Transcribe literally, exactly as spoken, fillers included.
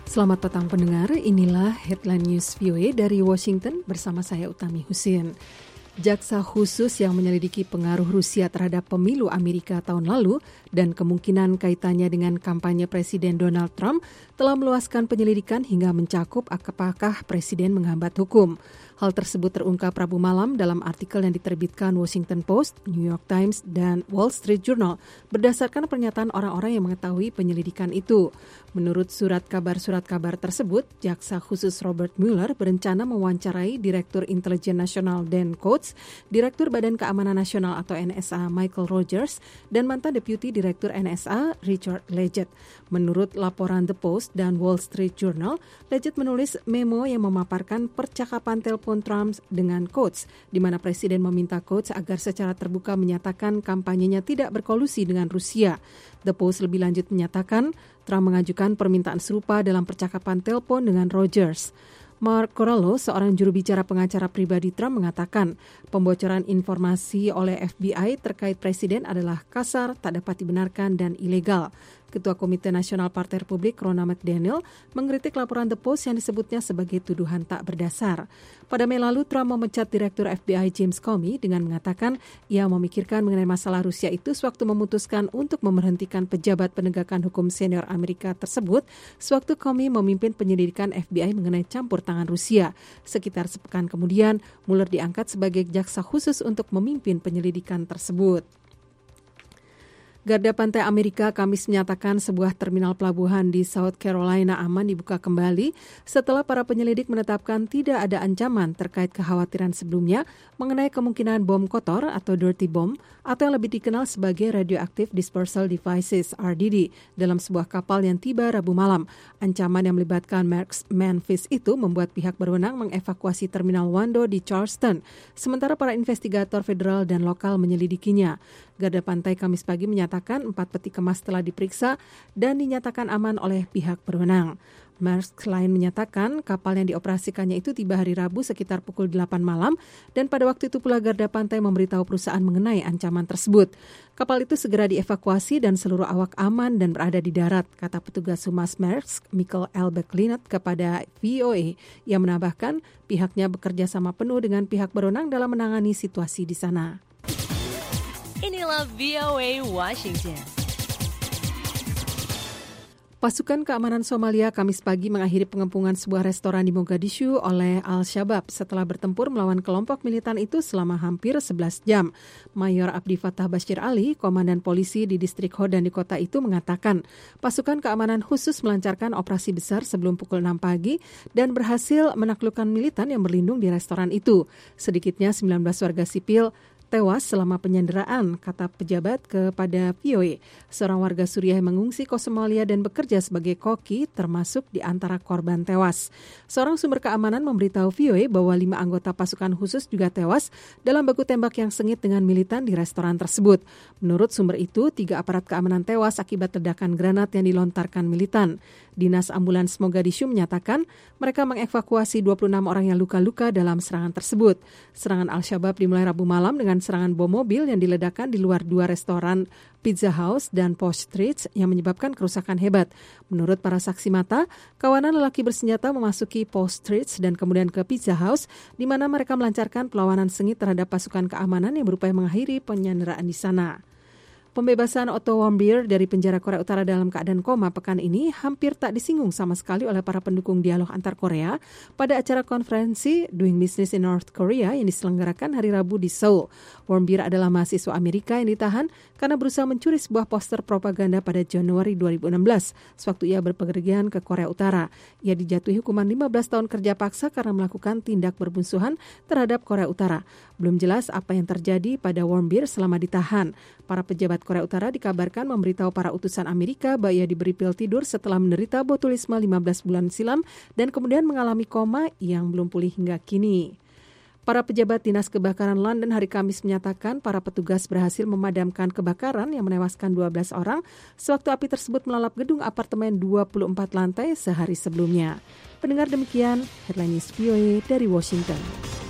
Selamat petang pendengar, inilah Headline News V O A dari Washington bersama saya Utami Husin. Jaksa khusus yang menyelidiki pengaruh Rusia terhadap pemilu Amerika tahun lalu dan kemungkinan kaitannya dengan kampanye Presiden Donald Trump telah meluaskan penyelidikan hingga mencakup apakah Presiden menghambat hukum. Hal tersebut terungkap Rabu malam dalam artikel yang diterbitkan Washington Post, New York Times, dan Wall Street Journal berdasarkan pernyataan orang-orang yang mengetahui penyelidikan itu. Menurut surat kabar-surat kabar tersebut, Jaksa khusus Robert Mueller berencana mewawancarai Direktur Intelijen Nasional Dan Coats, Direktur Badan Keamanan Nasional atau N S A Michael Rogers, dan mantan Deputi Direktur N S A Richard Leggett. Menurut laporan The Post dan Wall Street Journal, Leggett menulis memo yang memaparkan percakapan telepon Trump dengan Coats, di mana Presiden meminta Coats agar secara terbuka menyatakan kampanyenya tidak berkolusi dengan Rusia. The Post lebih lanjut menyatakan Trump mengajukan permintaan serupa dalam percakapan telepon dengan Rogers. Mark Corallo, seorang juru bicara pengacara pribadi Trump, mengatakan pembocoran informasi oleh F B I terkait Presiden adalah kasar, tak dapat dibenarkan, dan ilegal. Ketua Komite Nasional Partai Republik, Ronna McDaniel, mengkritik laporan The Post yang disebutnya sebagai tuduhan tak berdasar. Pada Mei lalu, Trump memecat Direktur F B I James Comey dengan mengatakan ia memikirkan mengenai masalah Rusia itu sewaktu memutuskan untuk memberhentikan pejabat penegakan hukum senior Amerika tersebut sewaktu Comey memimpin penyelidikan F B I mengenai campur tangan Rusia. Sekitar sepekan kemudian, Mueller diangkat sebagai jaksa khusus untuk memimpin penyelidikan tersebut. Garda Pantai Amerika Kamis menyatakan sebuah terminal pelabuhan di South Carolina aman dibuka kembali setelah para penyelidik menetapkan tidak ada ancaman terkait kekhawatiran sebelumnya mengenai kemungkinan bom kotor atau dirty bomb atau yang lebih dikenal sebagai Radioactive Dispersal Devices R D D dalam sebuah kapal yang tiba Rabu malam. Ancaman yang melibatkan Memphis itu membuat pihak berwenang mengevakuasi terminal Wando di Charleston, sementara para investigator federal dan lokal menyelidikinya. Garda Pantai Kamis pagi menyatakan empat peti kemas telah diperiksa dan dinyatakan aman oleh pihak berwenang. Maersk lain menyatakan kapal yang dioperasikannya itu tiba hari Rabu sekitar pukul delapan malam dan pada waktu itu pula Garda Pantai memberitahu perusahaan mengenai ancaman tersebut. Kapal itu segera dievakuasi dan seluruh awak aman dan berada di darat, kata petugas humas Maersk, Michael L. Beclinet, kepada V O A. Ia menambahkan pihaknya bekerja sama penuh dengan pihak berwenang dalam menangani situasi di sana. Inilah V O A Washington. Pasukan keamanan Somalia Kamis pagi mengakhiri pengepungan sebuah restoran di Mogadishu oleh Al-Shabaab setelah bertempur melawan kelompok militan itu selama hampir sebelas jam. Mayor Abdi Fatah Bashir Ali, komandan polisi di distrik Hodan di kota itu, mengatakan pasukan keamanan khusus melancarkan operasi besar sebelum pukul enam pagi dan berhasil menaklukkan militan yang berlindung di restoran itu. Sedikitnya sembilan belas warga sipil tewas selama penyanderaan, kata pejabat kepada V O A. Seorang warga Suriah yang mengungsi ke Somalia dan bekerja sebagai koki termasuk di antara korban tewas. Seorang sumber keamanan memberitahu V O A bahwa lima anggota pasukan khusus juga tewas dalam baku tembak yang sengit dengan militan di restoran tersebut. Menurut sumber itu, tiga aparat keamanan tewas akibat ledakan granat yang dilontarkan militan. Dinas Ambulans Mogadishu menyatakan mereka mengevakuasi dua puluh enam orang yang luka-luka dalam serangan tersebut. Serangan Al-Shabaab dimulai Rabu malam dengan serangan bom mobil yang diledakkan di luar dua restoran Pizza House dan Posh Streets yang menyebabkan kerusakan hebat. Menurut para saksi mata, kawanan lelaki bersenjata memasuki Posh Streets dan kemudian ke Pizza House, di mana mereka melancarkan perlawanan sengit terhadap pasukan keamanan yang berupaya mengakhiri penyanderaan di sana. Pembebasan Otto Warmbier dari penjara Korea Utara dalam keadaan koma pekan ini hampir tak disinggung sama sekali oleh para pendukung dialog antar Korea pada acara konferensi Doing Business in North Korea yang diselenggarakan hari Rabu di Seoul. Warmbier adalah mahasiswa Amerika yang ditahan karena berusaha mencuri sebuah poster propaganda pada Januari dua ribu enam belas, sewaktu ia berpergian ke Korea Utara. Ia dijatuhi hukuman lima belas tahun kerja paksa karena melakukan tindak bermusuhan terhadap Korea Utara. Belum jelas apa yang terjadi pada Warmbier selama ditahan. Para pejabat Korea Utara dikabarkan memberitahu para utusan Amerika bahwa ia diberi pil tidur setelah menderita botulisme lima belas bulan silam dan kemudian mengalami koma yang belum pulih hingga kini. Para pejabat Dinas Kebakaran London hari Kamis menyatakan para petugas berhasil memadamkan kebakaran yang menewaskan dua belas orang sewaktu api tersebut melalap gedung apartemen dua puluh empat lantai sehari sebelumnya. Pendengar, demikian Headline News V O A dari Washington.